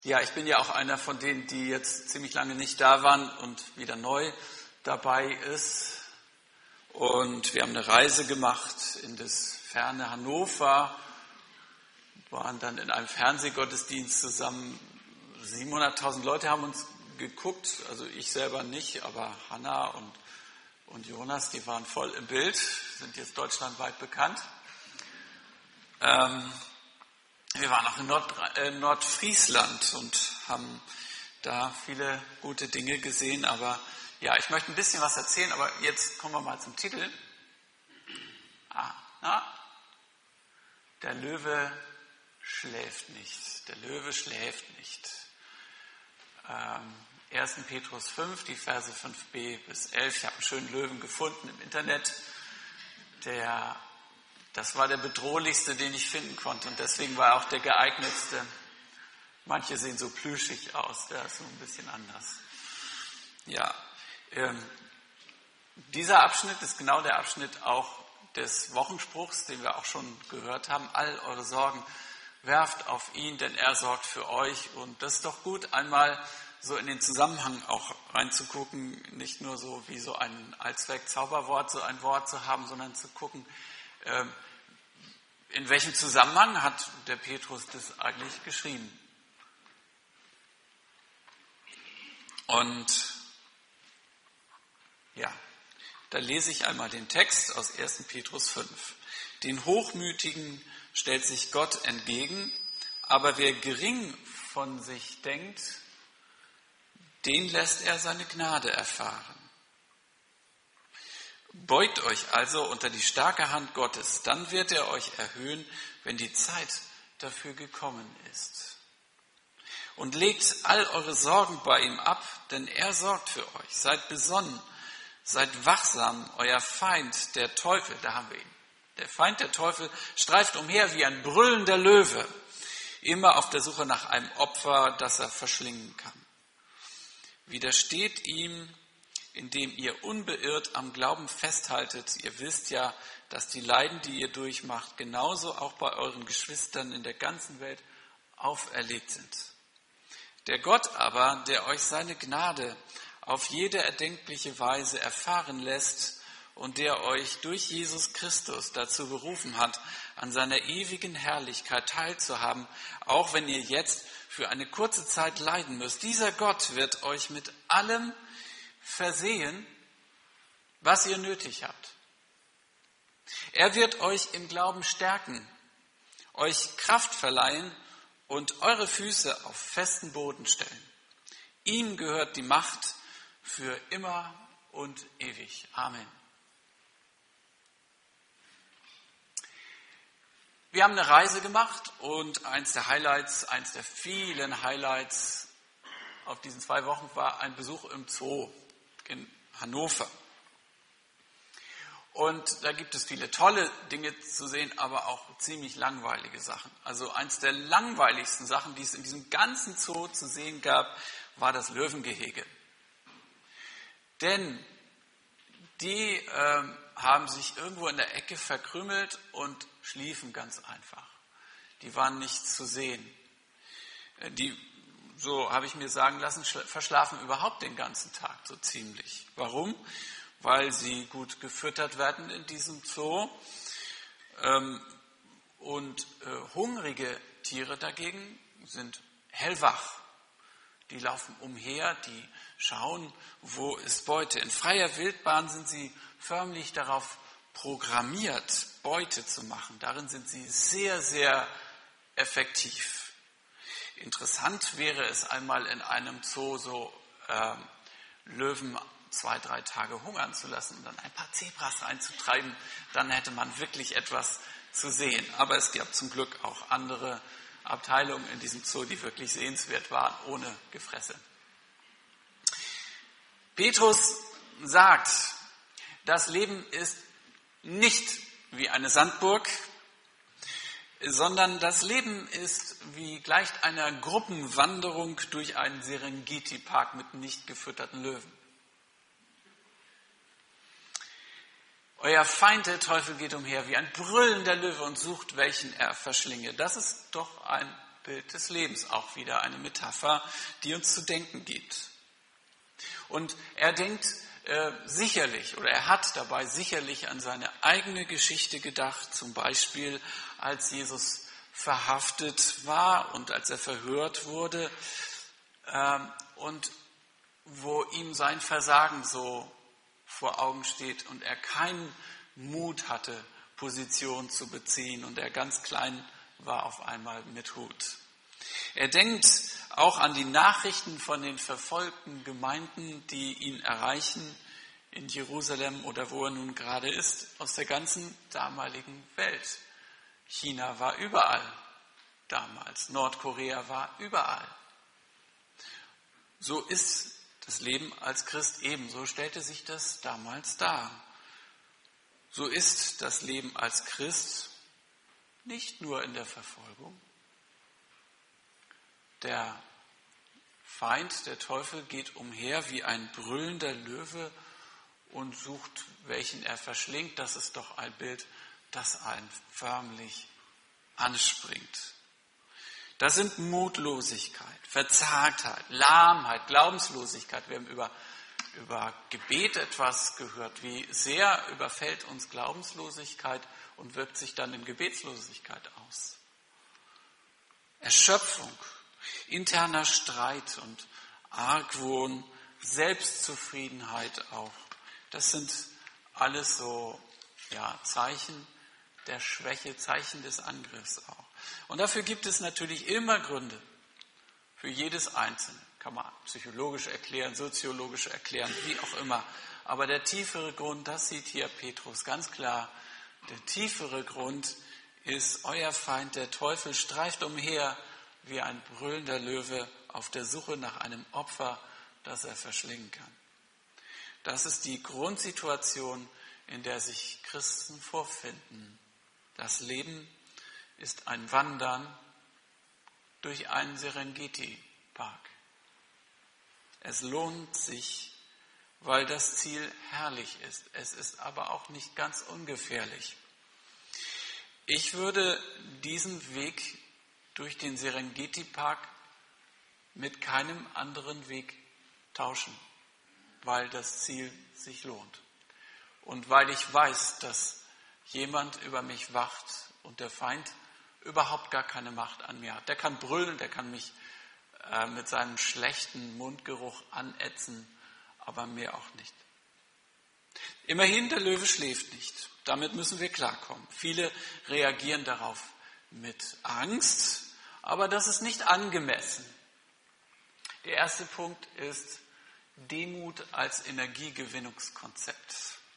Ja, ich bin ja auch einer von denen, die jetzt ziemlich lange nicht da waren und wieder neu dabei ist. Und wir haben eine Reise gemacht in das ferne Hannover, waren dann in einem Fernsehgottesdienst zusammen. 700.000 Leute haben uns geguckt, also ich selber nicht, aber Hanna und Jonas, die waren voll im Bild, sind jetzt deutschlandweit bekannt. Wir waren auch in Nordfriesland und haben da viele gute Dinge gesehen. Aber ja, ich möchte ein bisschen was erzählen, aber jetzt kommen wir mal zum Titel. Der Löwe schläft nicht. Der Löwe schläft nicht. 1. Petrus 5, die Verse 5b bis 11. Ich habe einen schönen Löwen gefunden im Internet. Das war der bedrohlichste, den ich finden konnte. Und deswegen war er auch der geeignetste. Manche sehen so plüschig aus, der ist so ein bisschen anders. Ja, dieser Abschnitt ist genau der Abschnitt auch des Wochenspruchs, den wir auch schon gehört haben. All eure Sorgen werft auf ihn, denn er sorgt für euch. Und das ist doch gut, einmal so in den Zusammenhang auch reinzugucken. Nicht nur so wie so ein Allzweck-Zauberwort, so ein Wort zu haben, sondern zu gucken, in welchem Zusammenhang hat der Petrus das eigentlich geschrieben? Und ja, da lese ich einmal den Text aus 1. Petrus 5. Den Hochmütigen stellt sich Gott entgegen, aber wer gering von sich denkt, den lässt er seine Gnade erfahren. Beugt euch also unter die starke Hand Gottes, dann wird er euch erhöhen, wenn die Zeit dafür gekommen ist. Und legt all eure Sorgen bei ihm ab, denn er sorgt für euch. Seid besonnen, seid wachsam, euer Feind, der Teufel, da haben wir ihn. Der Feind, der Teufel, streift umher wie ein brüllender Löwe, immer auf der Suche nach einem Opfer, das er verschlingen kann. Widersteht ihm, indem ihr unbeirrt am Glauben festhaltet. Ihr wisst ja, dass die Leiden, die ihr durchmacht, genauso auch bei euren Geschwistern in der ganzen Welt auferlegt sind. Der Gott aber, der euch seine Gnade auf jede erdenkliche Weise erfahren lässt und der euch durch Jesus Christus dazu berufen hat, an seiner ewigen Herrlichkeit teilzuhaben, auch wenn ihr jetzt für eine kurze Zeit leiden müsst. Dieser Gott wird euch mit allem versehen, was ihr nötig habt. Er wird euch im Glauben stärken, euch Kraft verleihen und eure Füße auf festen Boden stellen. Ihm gehört die Macht für immer und ewig. Amen. Wir haben eine Reise gemacht und eins der vielen Highlights auf diesen 2 Wochen war ein Besuch im Zoo in Hannover. Und da gibt es viele tolle Dinge zu sehen, aber auch ziemlich langweilige Sachen. Also eins der langweiligsten Sachen, die es in diesem ganzen Zoo zu sehen gab, war das Löwengehege. Denn die haben sich irgendwo in der Ecke verkrümelt und schliefen ganz einfach. Die waren nicht zu sehen. Die, so habe ich mir sagen lassen, verschlafen überhaupt den ganzen Tag so ziemlich. Warum? Weil sie gut gefüttert werden in diesem Zoo. Und hungrige Tiere dagegen sind hellwach. Die laufen umher, die schauen, wo ist Beute. In freier Wildbahn sind sie förmlich darauf programmiert, Beute zu machen. Darin sind sie sehr, sehr effektiv. Interessant wäre es einmal in einem Zoo so Löwen 2-3 Tage hungern zu lassen und dann ein paar Zebras reinzutreiben, dann hätte man wirklich etwas zu sehen. Aber es gab zum Glück auch andere Abteilungen in diesem Zoo, die wirklich sehenswert waren, ohne Gefresse. Petrus sagt, das Leben ist nicht wie eine Sandburg, sondern das Leben ist wie gleicht einer Gruppenwanderung durch einen Serengeti-Park mit nicht gefütterten Löwen. Euer Feind, der Teufel, geht umher wie ein brüllender Löwe und sucht, welchen er verschlinge. Das ist doch ein Bild des Lebens, auch wieder eine Metapher, die uns zu denken gibt. Und er denkt sicherlich, oder er hat dabei sicherlich an seine eigene Geschichte gedacht, zum Beispiel als Jesus verhaftet war und als er verhört wurde und wo ihm sein Versagen so vor Augen steht und er keinen Mut hatte, Position zu beziehen und er ganz klein war auf einmal mit Hut. Er denkt auch an die Nachrichten von den verfolgten Gemeinden, die ihn erreichen in Jerusalem oder wo er nun gerade ist, aus der ganzen damaligen Welt. China war überall damals, Nordkorea war überall. So ist das Leben als Christ ebenso, stellte sich das damals dar. So ist das Leben als Christ nicht nur in der Verfolgung. Der Feind, der Teufel, geht umher wie ein brüllender Löwe und sucht, welchen er verschlingt. Das ist doch ein Bild, das einen förmlich anspringt. Das sind Mutlosigkeit, Verzagtheit, Lahmheit, Glaubenslosigkeit. Wir haben über Gebet etwas gehört. Wie sehr überfällt uns Glaubenslosigkeit und wirkt sich dann in Gebetslosigkeit aus. Erschöpfung, interner Streit und Argwohn, Selbstzufriedenheit auch. Das sind alles so Zeichen der Schwäche, Zeichen des Angriffs auch. Und dafür gibt es natürlich immer Gründe für jedes Einzelne. Kann man psychologisch erklären, soziologisch erklären, wie auch immer. Aber der tiefere Grund, das sieht hier Petrus ganz klar, der tiefere Grund ist, euer Feind, der Teufel, streift umher wie ein brüllender Löwe auf der Suche nach einem Opfer, das er verschlingen kann. Das ist die Grundsituation, in der sich Christen vorfinden. Das Leben ist ein Wandern durch einen Serengeti-Park. Es lohnt sich, weil das Ziel herrlich ist. Es ist aber auch nicht ganz ungefährlich. Ich würde diesen Weg durch den Serengeti-Park mit keinem anderen Weg tauschen, weil das Ziel sich lohnt. Und weil ich weiß, dass jemand über mich wacht und der Feind überhaupt gar keine Macht an mir hat. Der kann brüllen, der kann mich mit seinem schlechten Mundgeruch anätzen, aber mir auch nicht. Immerhin, der Löwe schläft nicht. Damit müssen wir klarkommen. Viele reagieren darauf mit Angst, aber das ist nicht angemessen. Der erste Punkt ist Demut als Energiegewinnungskonzept.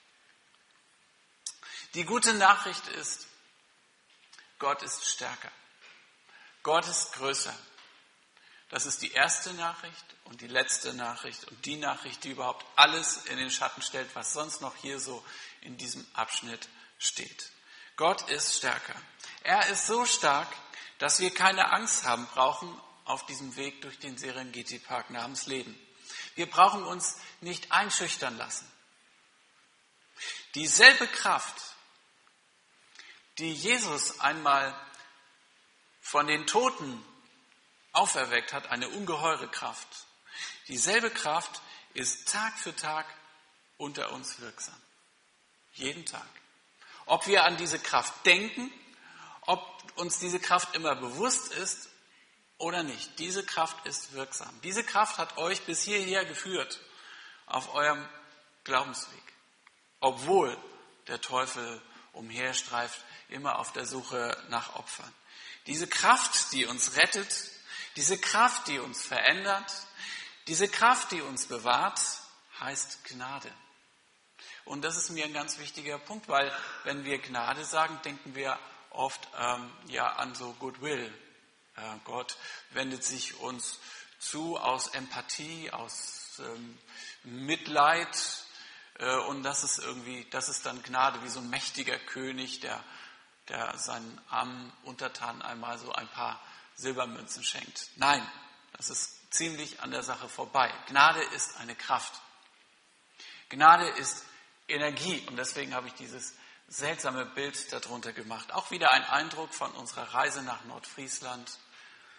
Die gute Nachricht ist, Gott ist stärker. Gott ist größer. Das ist die erste Nachricht und die letzte Nachricht und die Nachricht, die überhaupt alles in den Schatten stellt, was sonst noch hier so in diesem Abschnitt steht. Gott ist stärker. Er ist so stark, dass wir keine Angst haben brauchen auf diesem Weg durch den Serengeti-Park namens Leben. Wir brauchen uns nicht einschüchtern lassen. Dieselbe Kraft, die Jesus einmal von den Toten auferweckt hat, eine ungeheure Kraft. Dieselbe Kraft ist Tag für Tag unter uns wirksam. Jeden Tag. Ob wir an diese Kraft denken, ob uns diese Kraft immer bewusst ist oder nicht. Diese Kraft ist wirksam. Diese Kraft hat euch bis hierher geführt auf eurem Glaubensweg. Obwohl der Teufel umherstreift, immer auf der Suche nach Opfern. Diese Kraft, die uns rettet, diese Kraft, die uns verändert, diese Kraft, die uns bewahrt, heißt Gnade. Und das ist mir ein ganz wichtiger Punkt, weil wenn wir Gnade sagen, denken wir oft an so Goodwill. Gott wendet sich uns zu aus Empathie, aus Mitleid und das ist dann Gnade, wie so ein mächtiger König, der seinen armen Untertanen einmal so ein paar Silbermünzen schenkt. Nein, das ist ziemlich an der Sache vorbei. Gnade ist eine Kraft. Gnade ist Energie und deswegen habe ich dieses seltsame Bild darunter gemacht. Auch wieder ein Eindruck von unserer Reise nach Nordfriesland.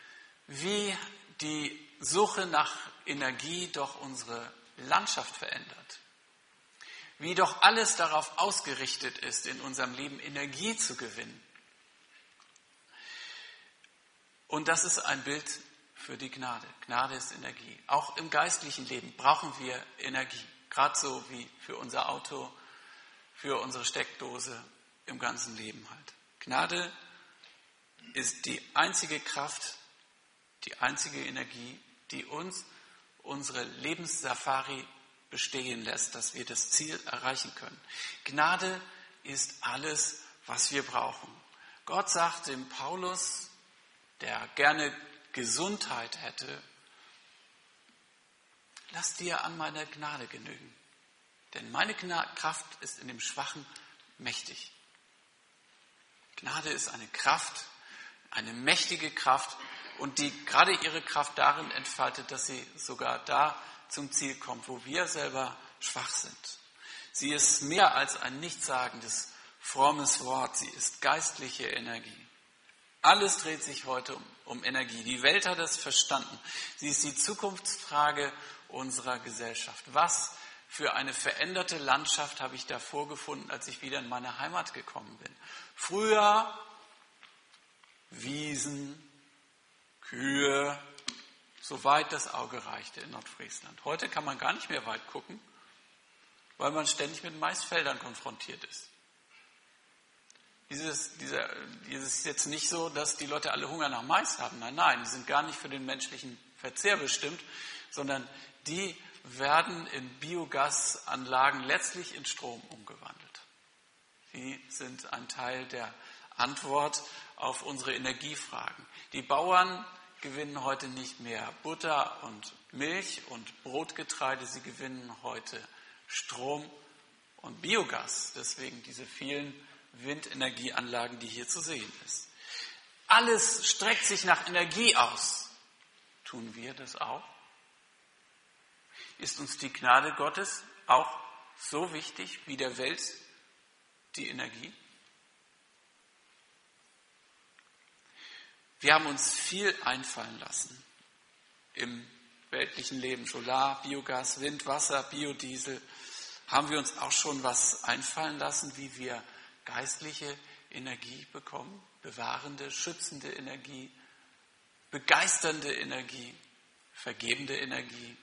wie die Suche nach Energie doch unsere Landschaft verändert. Wie doch alles darauf ausgerichtet ist, in unserem Leben Energie zu gewinnen. Und das ist ein Bild für die Gnade. Gnade ist Energie. Auch im geistlichen Leben brauchen wir Energie. Gerade so wie für unser Auto, für unsere Steckdose, im ganzen Leben halt. Gnade ist die einzige Kraft, die einzige Energie, die uns unsere Lebenssafari bestehen lässt, dass wir das Ziel erreichen können. Gnade ist alles, was wir brauchen. Gott sagt dem Paulus, der gerne Gesundheit hätte, lass dir an meiner Gnade genügen. Denn meine Kraft ist in dem Schwachen mächtig. Gnade ist eine Kraft, eine mächtige Kraft und die gerade ihre Kraft darin entfaltet, dass sie sogar da zum Ziel kommt, wo wir selber schwach sind. Sie ist mehr als ein nichtssagendes, frommes Wort. Sie ist geistliche Energie. Alles dreht sich heute um Energie. Die Welt hat es verstanden. Sie ist die Zukunftsfrage unserer Gesellschaft. Was für eine veränderte Landschaft habe ich da vorgefunden, als ich wieder in meine Heimat gekommen bin. Früher Wiesen, Kühe, soweit das Auge reichte in Nordfriesland. Heute kann man gar nicht mehr weit gucken, weil man ständig mit Maisfeldern konfrontiert ist. Dieses ist jetzt nicht so, dass die Leute alle Hunger nach Mais haben. Nein, die sind gar nicht für den menschlichen Verzehr bestimmt, sondern die werden in Biogasanlagen letztlich in Strom umgewandelt. Sie sind ein Teil der Antwort auf unsere Energiefragen. Die Bauern gewinnen heute nicht mehr Butter und Milch und Brotgetreide, sie gewinnen heute Strom und Biogas. Deswegen diese vielen Windenergieanlagen, die hier zu sehen ist. Alles streckt sich nach Energie aus. Tun wir das auch? Ist uns die Gnade Gottes auch so wichtig wie der Welt die Energie? Wir haben uns viel einfallen lassen im weltlichen Leben. Solar, Biogas, Wind, Wasser, Biodiesel. Haben wir uns auch schon was einfallen lassen, wie wir geistliche Energie bekommen? Bewahrende, schützende Energie, begeisternde Energie, vergebende Energie.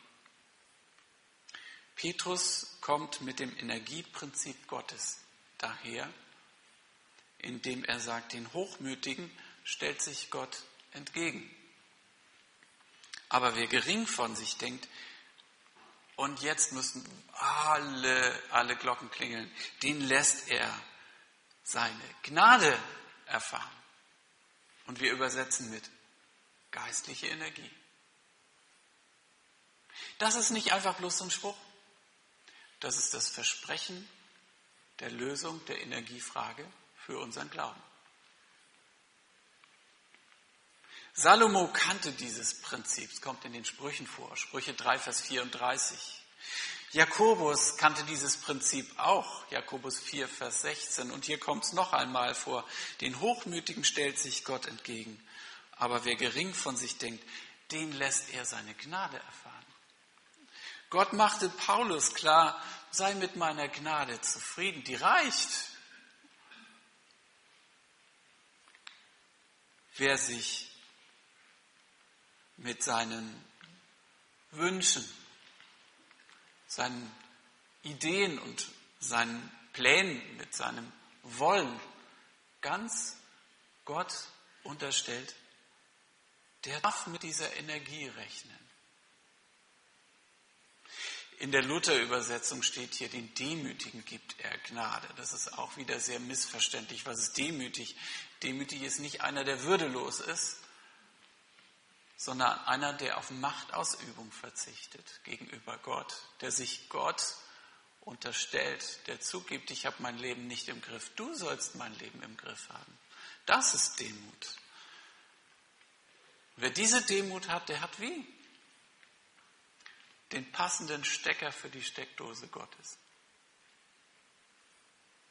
Petrus kommt mit dem Energieprinzip Gottes daher, indem er sagt, den Hochmütigen stellt sich Gott entgegen. Aber wer gering von sich denkt, und jetzt müssen alle Glocken klingeln, den lässt er seine Gnade erfahren. Und wir übersetzen mit geistliche Energie. Das ist nicht einfach bloß so ein Spruch. Das ist das Versprechen der Lösung der Energiefrage für unseren Glauben. Salomo kannte dieses Prinzip, es kommt in den Sprüchen vor, Sprüche 3, Vers 34. Jakobus kannte dieses Prinzip auch, Jakobus 4, Vers 16. Und hier kommt es noch einmal vor, den Hochmütigen stellt sich Gott entgegen, aber wer gering von sich denkt, den lässt er seine Gnade erfahren. Gott machte Paulus klar, sei mit meiner Gnade zufrieden, die reicht. Wer sich mit seinen Wünschen, seinen Ideen und seinen Plänen, mit seinem Wollen ganz Gott unterstellt, der darf mit dieser Energie rechnen. In der Luther-Übersetzung steht hier, den Demütigen gibt er Gnade. Das ist auch wieder sehr missverständlich. Was ist demütig? Demütig ist nicht einer, der würdelos ist, sondern einer, der auf Machtausübung verzichtet gegenüber Gott, der sich Gott unterstellt, der zugibt, ich habe mein Leben nicht im Griff, du sollst mein Leben im Griff haben. Das ist Demut. Wer diese Demut hat, der hat wie? Den passenden Stecker für die Steckdose Gottes.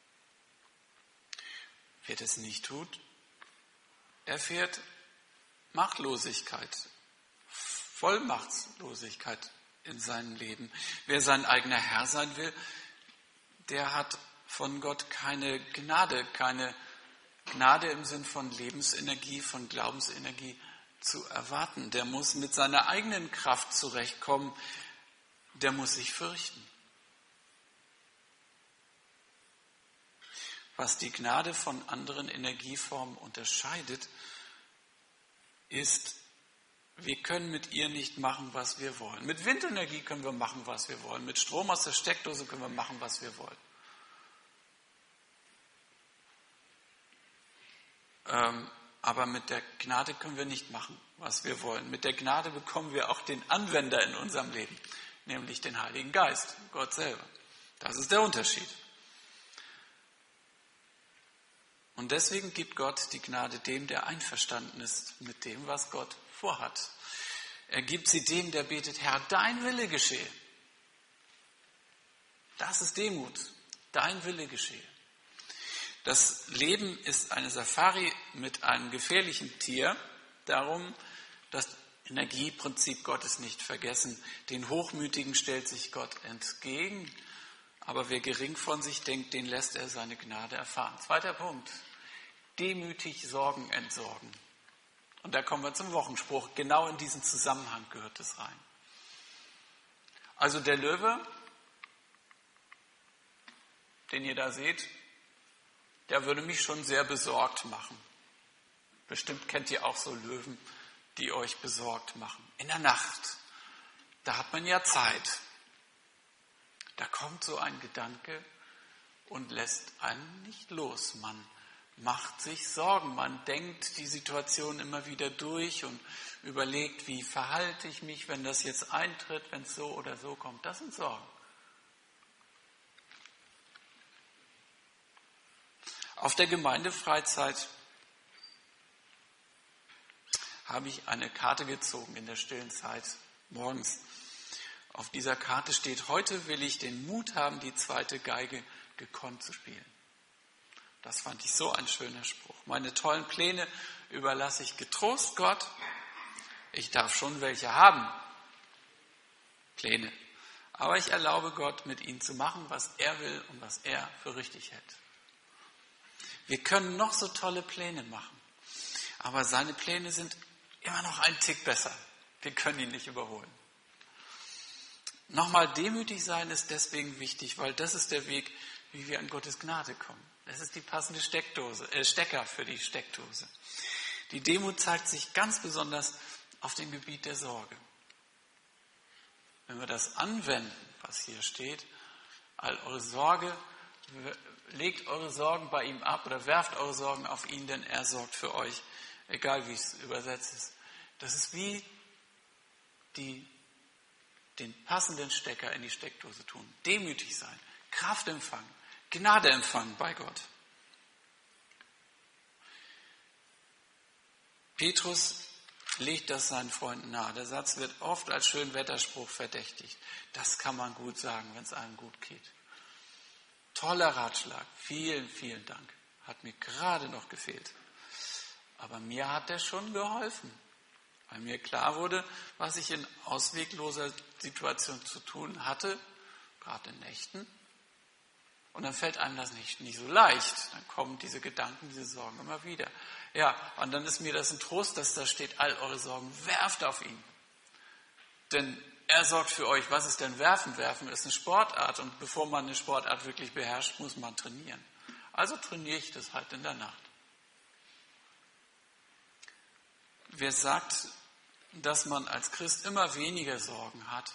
Wer das nicht tut, erfährt Machtlosigkeit, Vollmachtslosigkeit in seinem Leben. Wer sein eigener Herr sein will, der hat von Gott keine Gnade im Sinn von Lebensenergie, von Glaubensenergie zu erwarten. Der muss mit seiner eigenen Kraft zurechtkommen, der muss sich fürchten. Was die Gnade von anderen Energieformen unterscheidet, ist, wir können mit ihr nicht machen, was wir wollen. Mit Windenergie können wir machen, was wir wollen. Mit Strom aus der Steckdose können wir machen, was wir wollen. Aber mit der Gnade können wir nicht machen, was wir wollen. Mit der Gnade bekommen wir auch den Anwender in unserem Leben, nämlich den Heiligen Geist, Gott selber. Das ist der Unterschied. Und deswegen gibt Gott die Gnade dem, der einverstanden ist mit dem, was Gott vorhat. Er gibt sie dem, der betet, Herr, dein Wille geschehe. Das ist Demut. Dein Wille geschehe. Das Leben ist eine Safari mit einem gefährlichen Tier. Darum das Energieprinzip Gottes nicht vergessen. Den Hochmütigen stellt sich Gott entgegen. Aber wer gering von sich denkt, den lässt er seine Gnade erfahren. Zweiter Punkt. Demütig Sorgen entsorgen. Und da kommen wir zum Wochenspruch. Genau in diesen Zusammenhang gehört es rein. Also der Löwe, den ihr da seht, der würde mich schon sehr besorgt machen. Bestimmt kennt ihr auch so Löwen, die euch besorgt machen. In der Nacht, da hat man ja Zeit. Da kommt so ein Gedanke und lässt einen nicht los. Man macht sich Sorgen. Man denkt die Situation immer wieder durch und überlegt, wie verhalte ich mich, wenn das jetzt eintritt, wenn es so oder so kommt. Das sind Sorgen. Auf der Gemeindefreizeit habe ich eine Karte gezogen in der stillen Zeit morgens. Auf dieser Karte steht, heute will ich den Mut haben, die zweite Geige gekonnt zu spielen. Das fand ich so ein schöner Spruch. Meine tollen Pläne überlasse ich getrost Gott. Ich darf schon welche haben, Pläne. Aber ich erlaube Gott, mit ihnen zu machen, was er will und was er für richtig hält. Wir können noch so tolle Pläne machen, aber seine Pläne sind immer noch einen Tick besser. Wir können ihn nicht überholen. Nochmal demütig sein ist deswegen wichtig, weil das ist der Weg, wie wir an Gottes Gnade kommen. Das ist die passende Stecker für die Steckdose. Die Demut zeigt sich ganz besonders auf dem Gebiet der Sorge. Wenn wir das anwenden, was hier steht, all eure Sorge, legt eure Sorgen bei ihm ab oder werft eure Sorgen auf ihn, denn er sorgt für euch, egal wie es übersetzt ist. Das ist wie den passenden Stecker in die Steckdose tun. Demütig sein, Kraft empfangen, Gnade empfangen bei Gott. Petrus legt das seinen Freunden nahe. Der Satz wird oft als Schönwetterspruch verdächtigt. Das kann man gut sagen, wenn es einem gut geht. Toller Ratschlag. Vielen, vielen Dank. Hat mir gerade noch gefehlt. Aber mir hat der schon geholfen. Weil mir klar wurde, was ich in auswegloser Situation zu tun hatte, gerade in Nächten. Und dann fällt einem das nicht so leicht. Dann kommen diese Gedanken, diese Sorgen immer wieder. Ja, und dann ist mir das ein Trost, dass da steht, all eure Sorgen werft auf ihn. Denn er sorgt für euch. Was ist denn Werfen? Werfen ist eine Sportart. Und bevor man eine Sportart wirklich beherrscht, muss man trainieren. Also trainiere ich das halt in der Nacht. Wer sagt, dass man als Christ immer weniger Sorgen hat,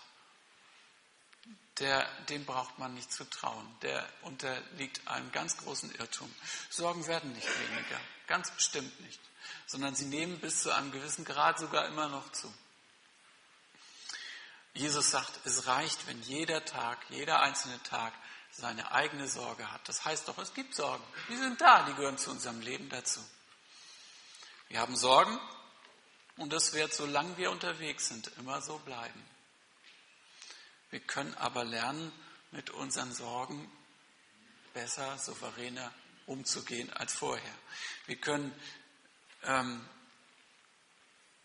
dem braucht man nicht zu trauen. Der unterliegt einem ganz großen Irrtum. Sorgen werden nicht weniger, ganz bestimmt nicht, sondern sie nehmen bis zu einem gewissen Grad sogar immer noch zu. Jesus sagt, es reicht, wenn jeder einzelne Tag seine eigene Sorge hat. Das heißt doch, es gibt Sorgen. Die sind da, die gehören zu unserem Leben dazu. Wir haben Sorgen und das wird, solange wir unterwegs sind, immer so bleiben. Wir können aber lernen, mit unseren Sorgen besser, souveräner umzugehen als vorher. Wir können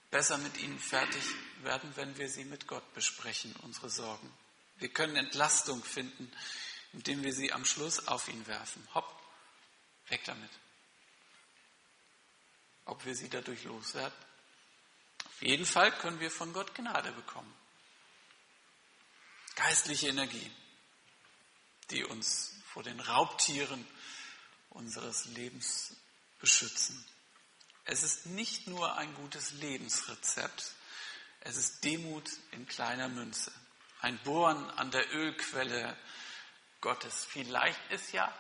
besser mit ihnen fertig werden, wenn wir sie mit Gott besprechen, unsere Sorgen. Wir können Entlastung finden, indem wir sie am Schluss auf ihn werfen. Hopp, weg damit. Ob wir sie dadurch loswerden? Auf jeden Fall können wir von Gott Gnade bekommen. Geistliche Energie, die uns vor den Raubtieren unseres Lebens beschützen. Es ist nicht nur ein gutes Lebensrezept, es ist Demut in kleiner Münze. Ein Bohren an der Ölquelle Gottes. Vielleicht ist ja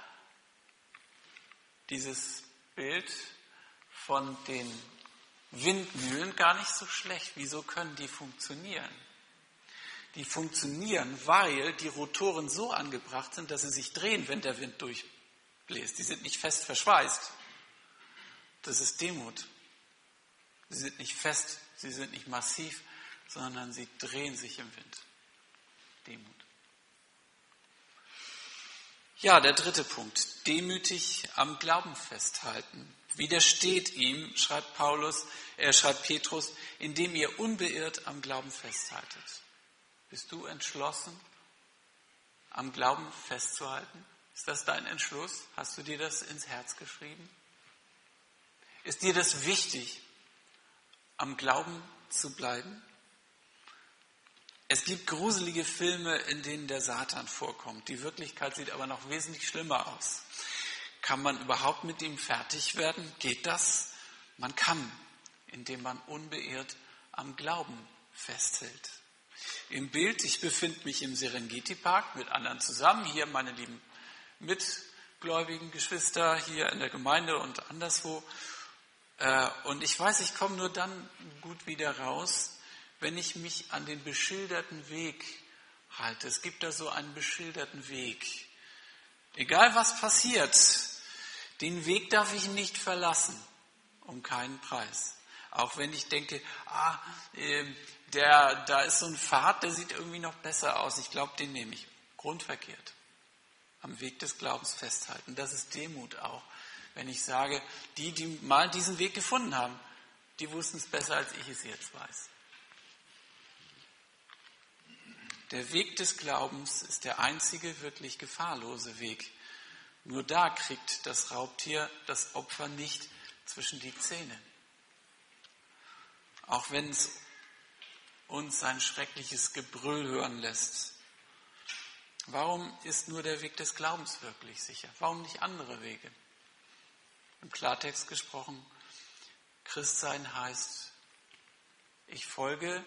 dieses Bild von den Windmühlen gar nicht so schlecht. Wieso können die funktionieren? Die funktionieren, weil die Rotoren so angebracht sind, dass sie sich drehen, wenn der Wind durchbläst. Die sind nicht fest verschweißt. Das ist Demut. Sie sind nicht fest, sie sind nicht massiv, sondern sie drehen sich im Wind. Demut. Ja, der dritte Punkt. Demütig am Glauben festhalten. Widersteht ihm, schreibt Petrus, indem ihr unbeirrt am Glauben festhaltet. Bist du entschlossen, am Glauben festzuhalten? Ist das dein Entschluss? Hast du dir das ins Herz geschrieben? Ist dir das wichtig, am Glauben zu bleiben? Es gibt gruselige Filme, in denen der Satan vorkommt. Die Wirklichkeit sieht aber noch wesentlich schlimmer aus. Kann man überhaupt mit ihm fertig werden? Geht das? Man kann, indem man unbeirrt am Glauben festhält. Im Bild, ich befinde mich im Serengeti-Park mit anderen zusammen. Hier meine lieben mitgläubigen Geschwister hier in der Gemeinde und anderswo. Und ich weiß, ich komme nur dann gut wieder raus, wenn ich mich an den beschilderten Weg halte. Es gibt da so einen beschilderten Weg. Egal was passiert, den Weg darf ich nicht verlassen, um keinen Preis. Auch wenn ich denke, da ist so ein Pfad, der sieht irgendwie noch besser aus. Ich glaube, den nehme ich. Grundverkehrt. Am Weg des Glaubens festhalten. Das ist Demut auch. Wenn ich sage, die mal diesen Weg gefunden haben, die wussten es besser, als ich es jetzt weiß. Der Weg des Glaubens ist der einzige wirklich gefahrlose Weg. Nur da kriegt das Raubtier das Opfer nicht zwischen die Zähne. Auch wenn es uns sein schreckliches Gebrüll hören lässt. Warum ist nur der Weg des Glaubens wirklich sicher? Warum nicht andere Wege? Im Klartext gesprochen, Christsein heißt, ich folge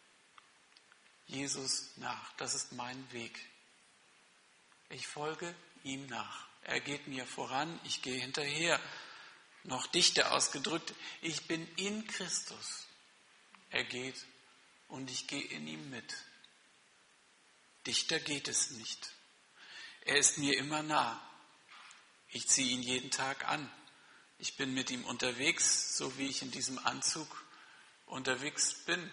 Jesus nach. Das ist mein Weg. Ich folge ihm nach. Er geht mir voran, ich gehe hinterher. Noch dichter ausgedrückt, ich bin in Christus. Er geht und ich gehe in ihm mit. Dichter geht es nicht. Er ist mir immer nah. Ich ziehe ihn jeden Tag an. Ich bin mit ihm unterwegs, so wie ich in diesem Anzug unterwegs bin.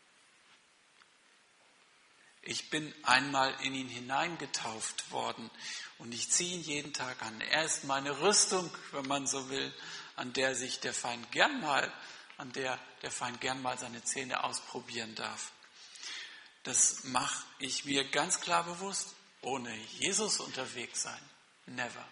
Ich bin einmal in ihn hineingetauft worden und ich ziehe ihn jeden Tag an. Er ist meine Rüstung, wenn man so will, an der der Feind gern mal seine Zähne ausprobieren darf. Das mache ich mir ganz klar bewusst. Ohne Jesus unterwegs sein. Never.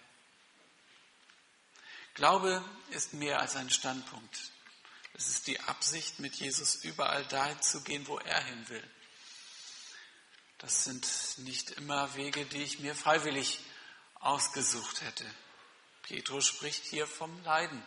Glaube ist mehr als ein Standpunkt. Es ist die Absicht, mit Jesus überall dahin zu gehen, wo er hin will. Das sind nicht immer Wege, die ich mir freiwillig ausgesucht hätte. Petrus spricht hier vom Leiden.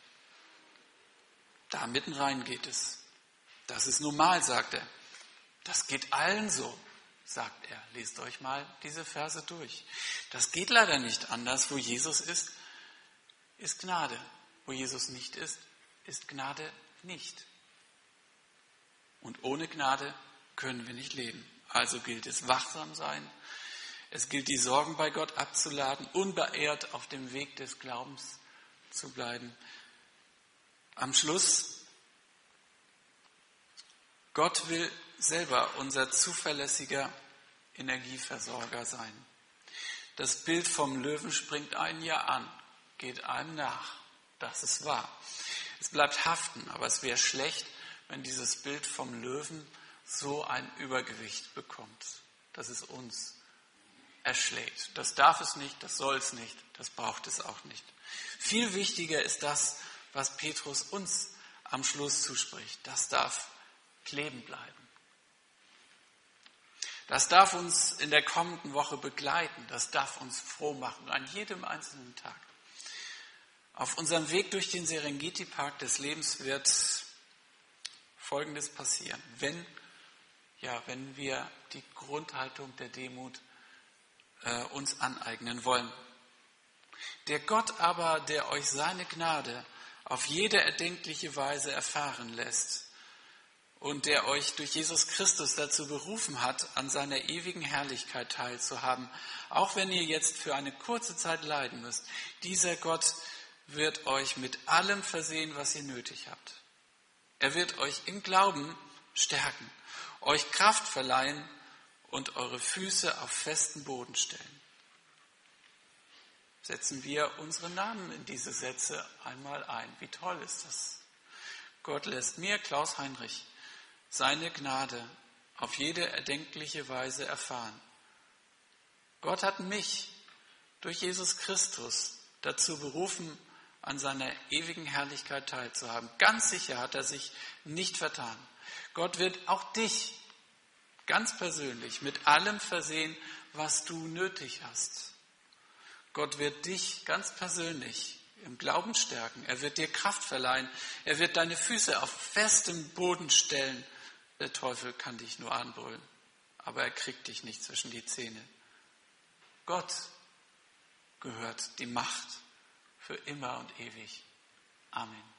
Da mitten rein geht es. Das ist normal, sagt er. Das geht allen so, sagt er. Lest euch mal diese Verse durch. Das geht leider nicht anders. Wo Jesus ist, ist Gnade. Wo Jesus nicht ist, ist Gnade nicht. Und ohne Gnade können wir nicht leben. Also gilt es, wachsam sein. Es gilt, die Sorgen bei Gott abzuladen, unbeirrt auf dem Weg des Glaubens zu bleiben. Am Schluss, Gott will selber unser zuverlässiger Energieversorger sein. Das Bild vom Löwen springt einen ja an, geht einem nach. Das ist wahr. Es bleibt haften, aber es wäre schlecht, wenn dieses Bild vom Löwen so ein Übergewicht bekommt, dass es uns erschlägt. Das darf es nicht, das soll es nicht, das braucht es auch nicht. Viel wichtiger ist das, was Petrus uns am Schluss zuspricht. Das darf kleben bleiben. Das darf uns in der kommenden Woche begleiten. Das darf uns froh machen, an jedem einzelnen Tag. Auf unserem Weg durch den Serengeti-Park des Lebens wird Folgendes passieren, wenn wir die Grundhaltung der Demut uns aneignen wollen. Der Gott aber, der euch seine Gnade auf jede erdenkliche Weise erfahren lässt und der euch durch Jesus Christus dazu berufen hat, an seiner ewigen Herrlichkeit teilzuhaben, auch wenn ihr jetzt für eine kurze Zeit leiden müsst, dieser Gott wird euch mit allem versehen, was ihr nötig habt. Er wird euch im Glauben stärken, euch Kraft verleihen und eure Füße auf festen Boden stellen. Setzen wir unsere Namen in diese Sätze einmal ein. Wie toll ist das? Gott lässt mir, Klaus Heinrich, seine Gnade auf jede erdenkliche Weise erfahren. Gott hat mich durch Jesus Christus dazu berufen, an seiner ewigen Herrlichkeit teilzuhaben. Ganz sicher hat er sich nicht vertan. Gott wird auch dich ganz persönlich mit allem versehen, was du nötig hast. Gott wird dich ganz persönlich im Glauben stärken. Er wird dir Kraft verleihen. Er wird deine Füße auf festem Boden stellen. Der Teufel kann dich nur anbrüllen, aber er kriegt dich nicht zwischen die Zähne. Gott gehört die Macht für immer und ewig. Amen.